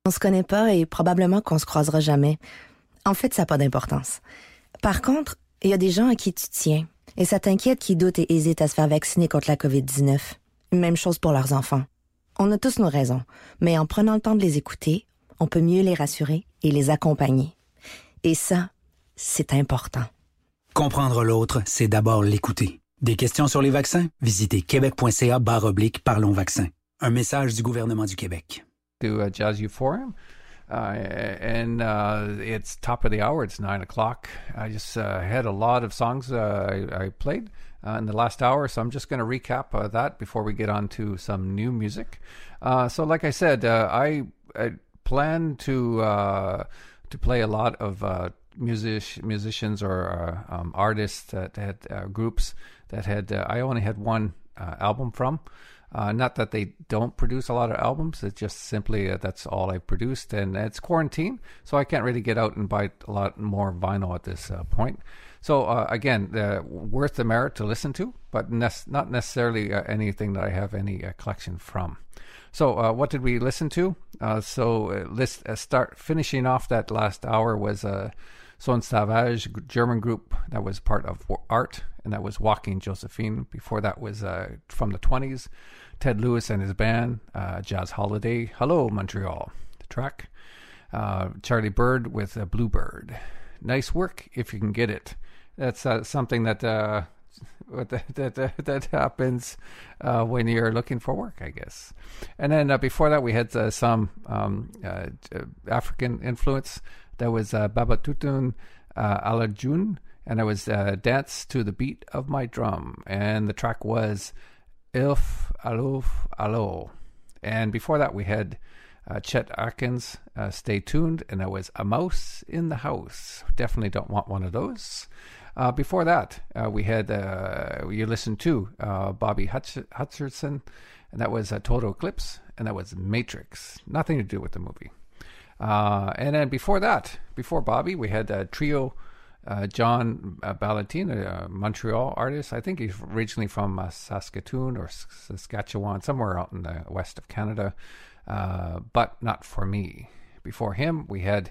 On se connaît pas et probablement qu'on se croisera jamais. En fait, ça n'a pas d'importance. Par contre, il y a des gens à qui tu tiens. Et ça t'inquiète qui doutent et hésitent à se faire vacciner contre la COVID-19. Même chose pour leurs enfants. On a tous nos raisons, mais en prenant le temps de les écouter, on peut mieux les rassurer et les accompagner. Et ça, c'est important. Comprendre l'autre, c'est d'abord l'écouter. Des questions sur les vaccins? Visitez québec.ca/parlons vaccins. Un message du gouvernement du Québec. To Jazz Euphorium, and it's top of the hour. It's 9 o'clock. I just had a lot of songs I played in the last hour, so I'm just going to recap that before we get on to some new music. So, like I said, I plan to play a lot of musicians or artists that had groups that had. I only had one album from. Not that they don't produce a lot of albums, it's just simply that's all I produced, and it's quarantine, so I can't really get out and buy a lot more vinyl at this point. So again, worth the merit to listen to, but not necessarily anything that I have any collection from. So what did we listen to? Start finishing off that last hour was Son Savage, German group that was part of Art, and that was Walking Josephine. Before that was from the 20s, Ted Lewis and his band, Jazz Holiday, Hello Montreal, the track. Charlie Bird with Bluebird. Nice work if you can get it. That's something that happens when you're looking for work, I guess. And then before that, we had some African influence. That was Baba Tutun Alajun, and that was Dance to the Beat of My Drum. And the track was Ilf Alof Alo. And before that, we had Chet Atkins, Stay Tuned, and that was A Mouse in the House. Definitely don't want one of those. Before that, we had, you listened to Bobby Hutcherson, and that was Total Eclipse, and that was Matrix. Nothing to do with the movie. And then before that, before Bobby, we had Trio John Ballantine, a Montreal artist. I think he's originally from Saskatoon or Saskatchewan, somewhere out in the west of Canada, but not for me. Before him, we had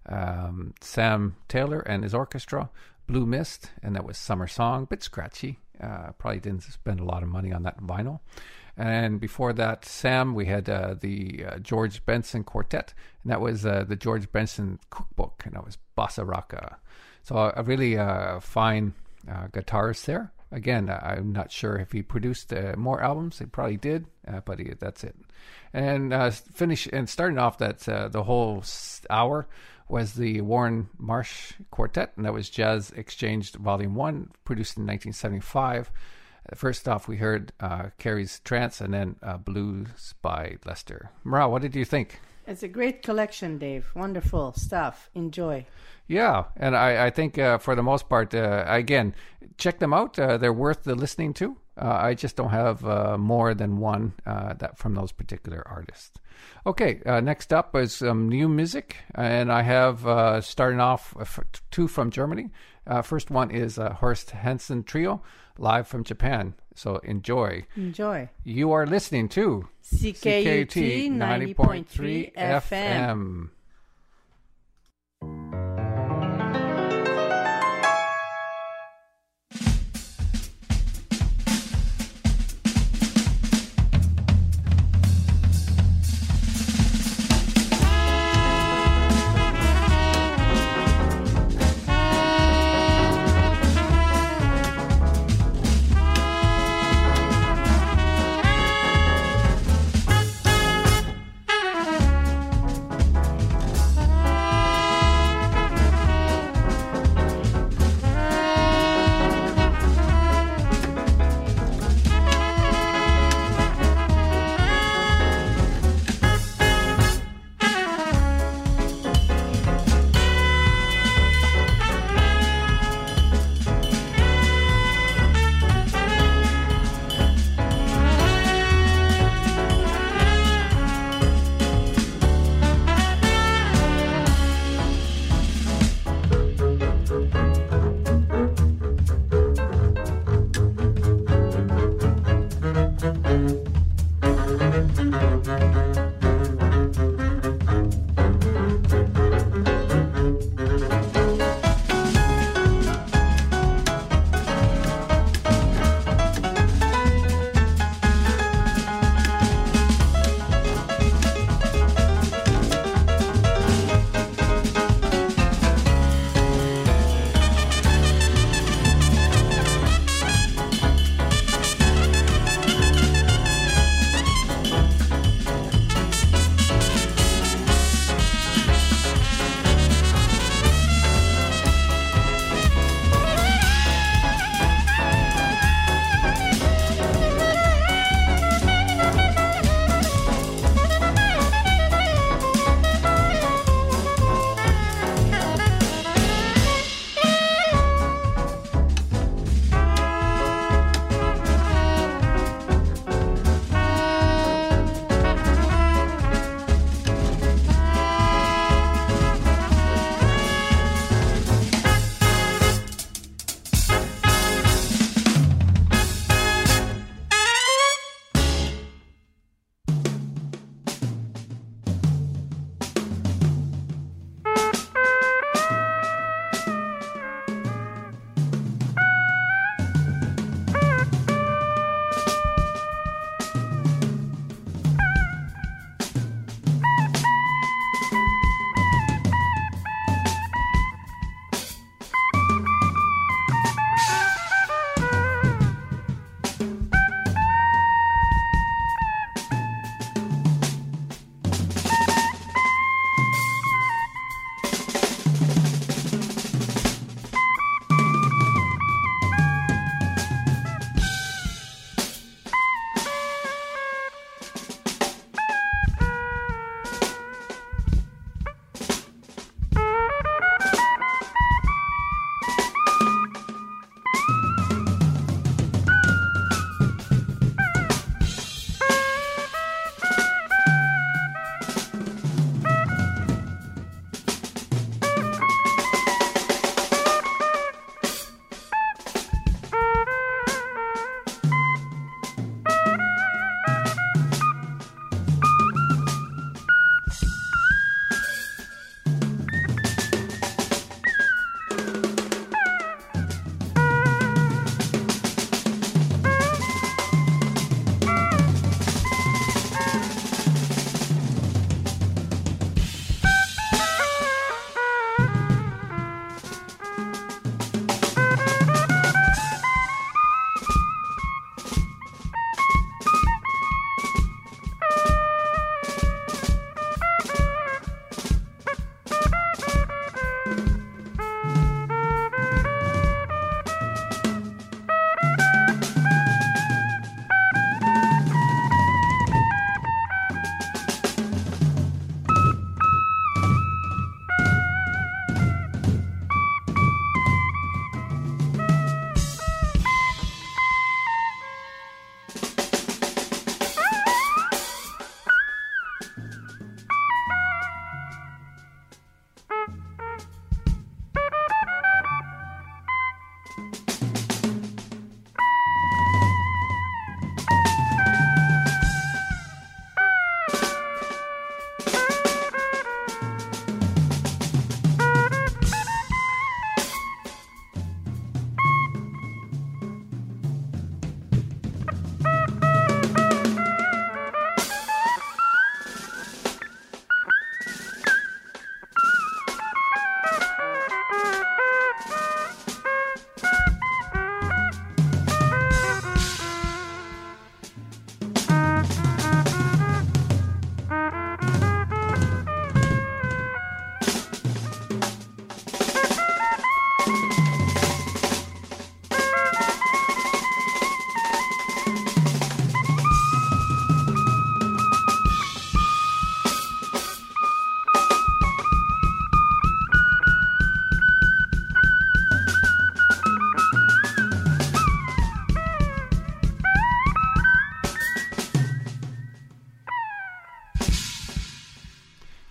Sam Taylor and his orchestra, Blue Mist, and that was Summer Song, bit scratchy. Probably didn't spend a lot of money on that vinyl. And before that, Sam, we had the George Benson Quartet, and that was the George Benson Cookbook, and that was Bossa Rocka. So a really fine guitarist there. Again, I'm not sure if he produced more albums. He probably did, but that's it. And starting off that the whole hour was the Warren Marsh Quartet, and that was Jazz Exchanged Volume 1, produced in 1975. First off, we heard Carrie's Trance, and then Blues by Lester. Maral, what did you think? It's a great collection, Dave. Wonderful stuff. Enjoy. Yeah, and I think for the most part, again, check them out. They're worth the listening to. I just don't have more than one that from those particular artists. Okay, next up is some new music, and I have starting off two from Germany. First one is Horst Hansen Trio, live from Japan. So enjoy. Enjoy. You are listening to CKUT 90.3 FM.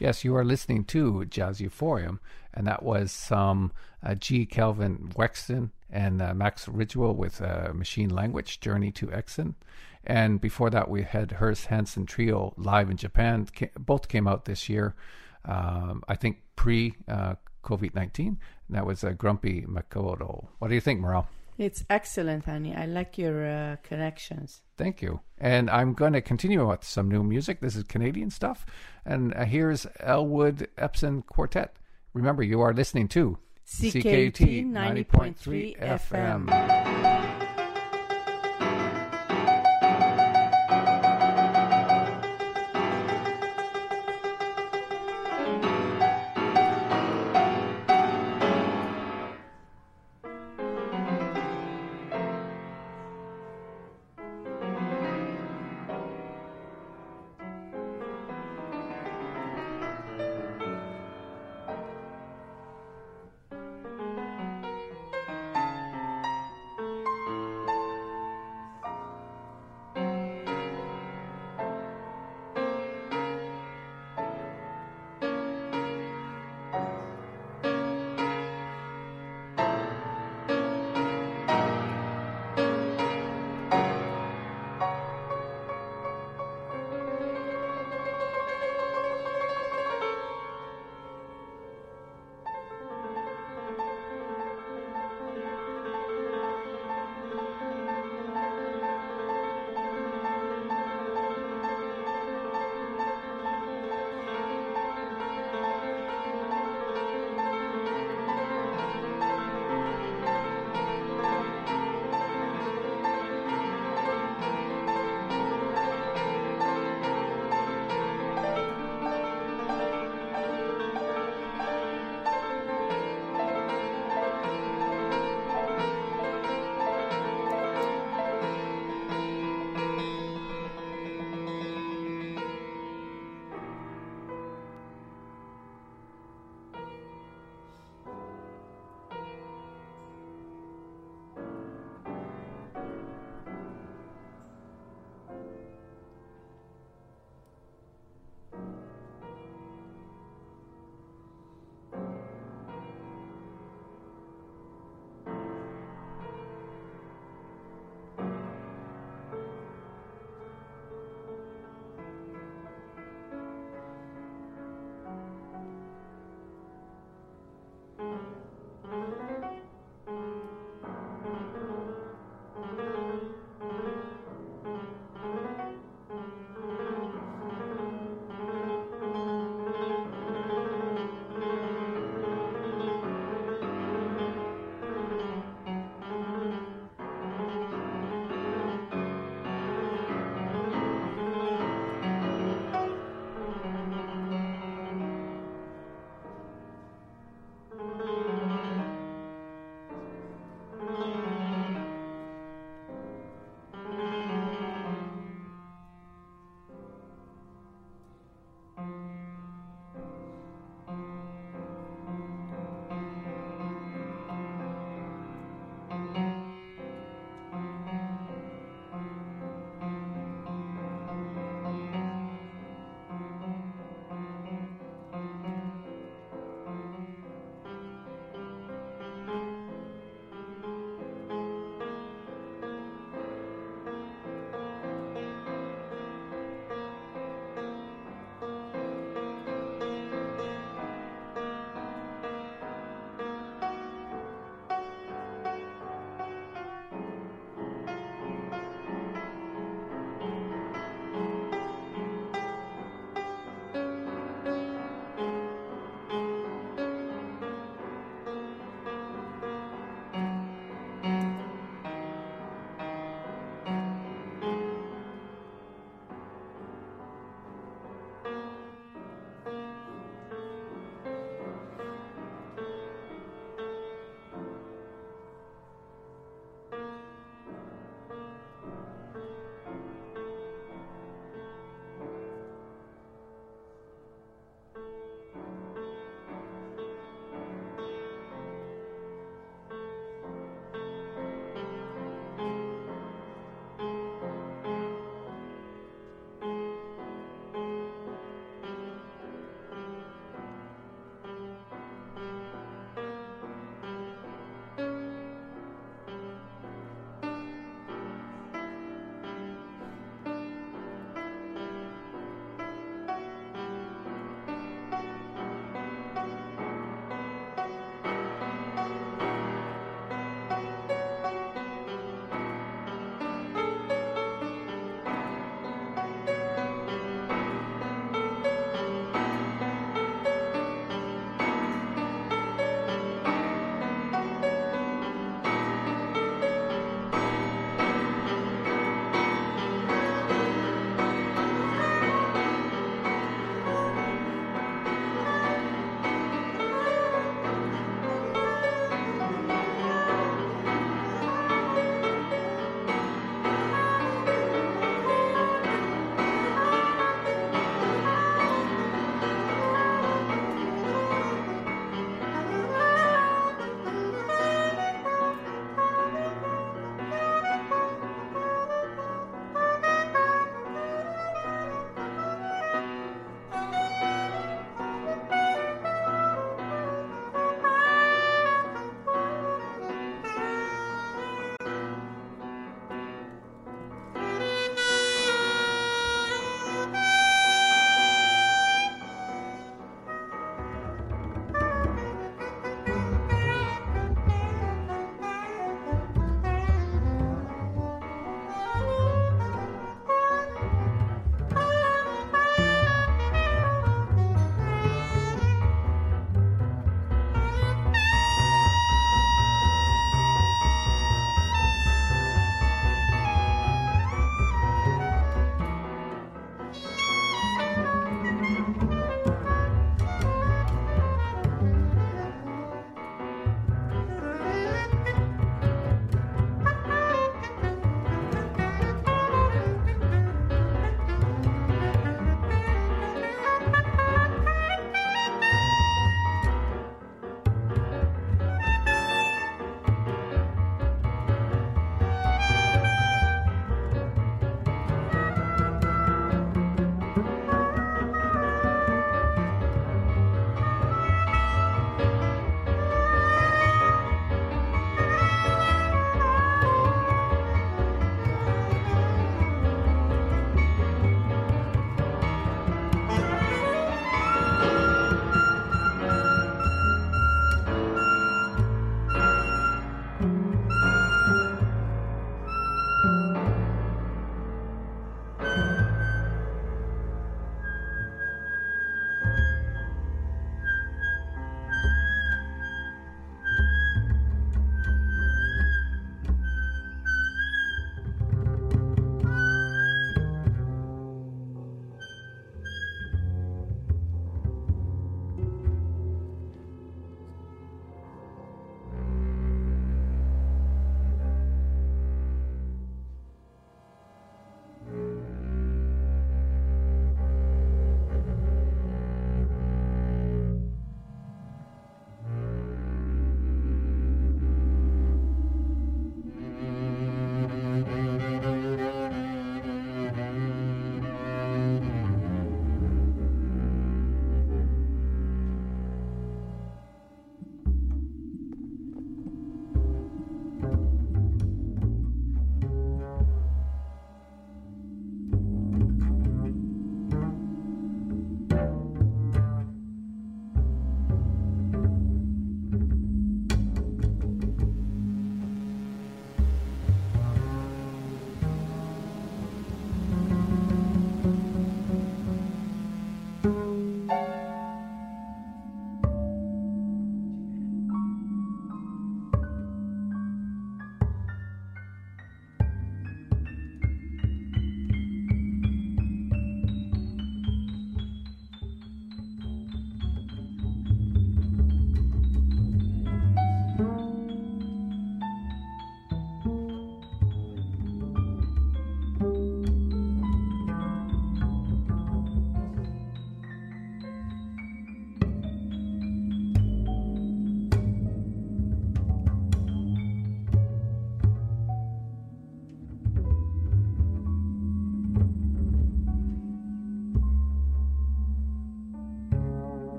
Yes, you are listening to Jazz Euphorium, and that was G. Kelvin Wexton and Max Ridgewell with Machine Language, Journey to Exon. And before that, we had Hearst Hansen Trio live in Japan. Both came out this year, I think pre-COVID-19. And that was Grumpy Makoto. What do you think, Morel? It's excellent, honey. I like your connections. Thank you. And I'm going to continue with some new music. This is Canadian stuff. And here's Elwood Epson Quartet. Remember, you are listening to CKT 90.3 FM.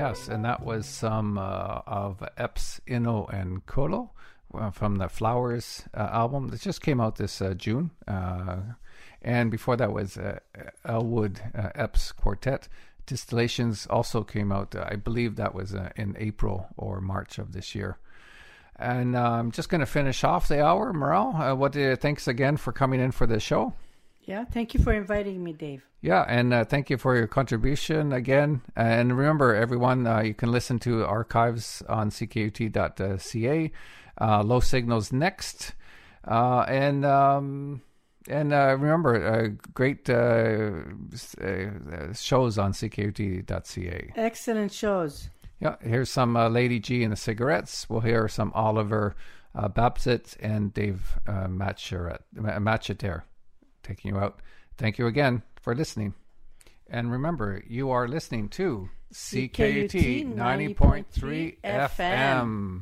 Yes, and that was some of Epps, Inno, and Kolo from the Flowers album that just came out this June. And before that was Elwood Epps Quartet. Distillations also came out, I believe that was in April or March of this year. And I'm just going to finish off the hour. Morel, thanks again for coming in for the show. Yeah, thank you for inviting me, Dave. Yeah, and thank you for your contribution again. And remember, everyone, you can listen to archives on ckut.ca. Low Signals next. And remember, great shows on ckut.ca. Excellent shows. Yeah, here's some Lady G and the Cigarettes. We'll hear some Oliver Babbitt and Dave Macheter taking you out. Thank you again for listening. And remember, you are listening to CKUT 90.3 FM.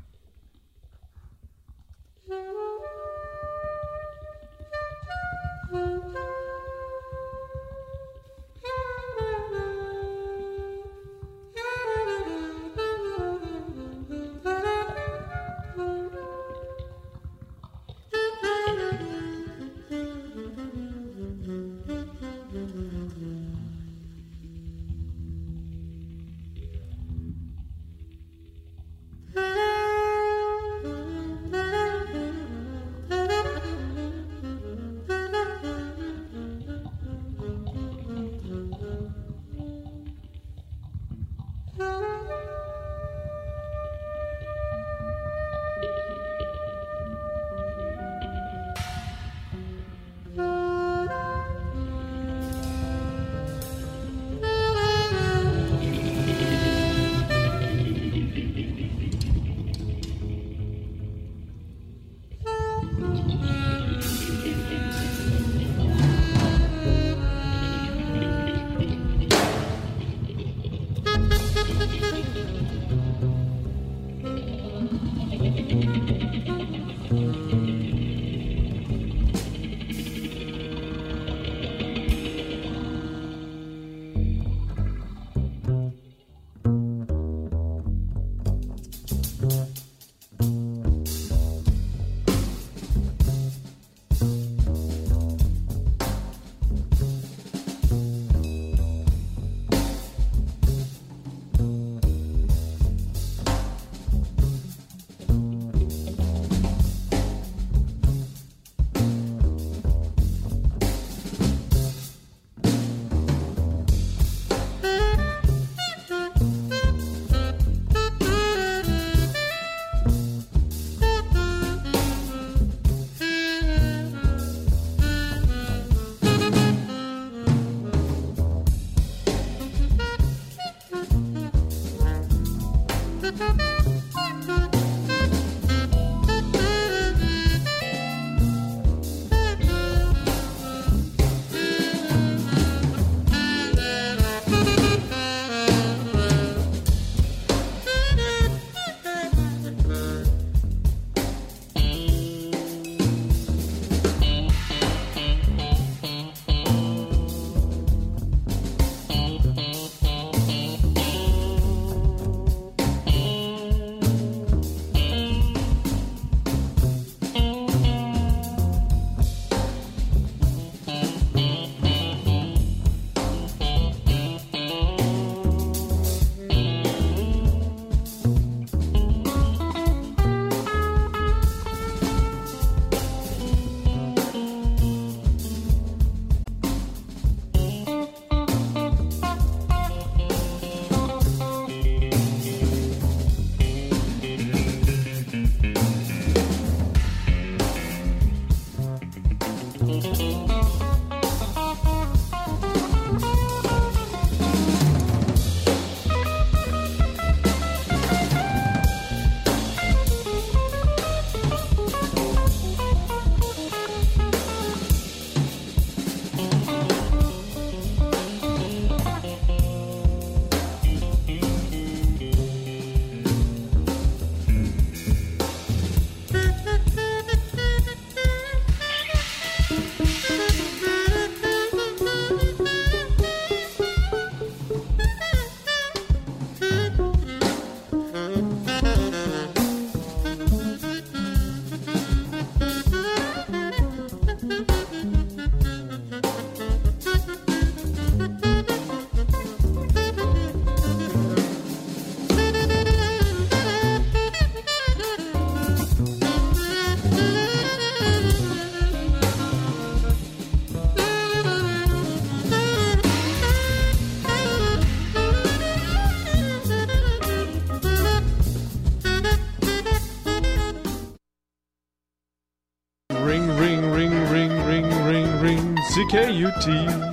CKUT.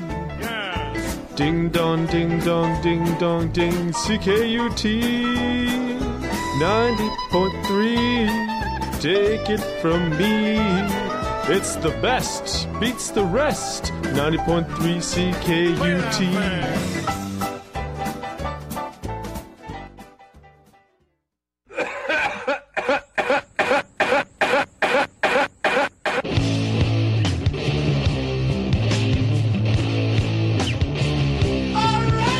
Ding dong, ding dong, ding dong, ding. CKUT 90.3. Take it from me. It's the best, beats the rest. 90.3 CKUT.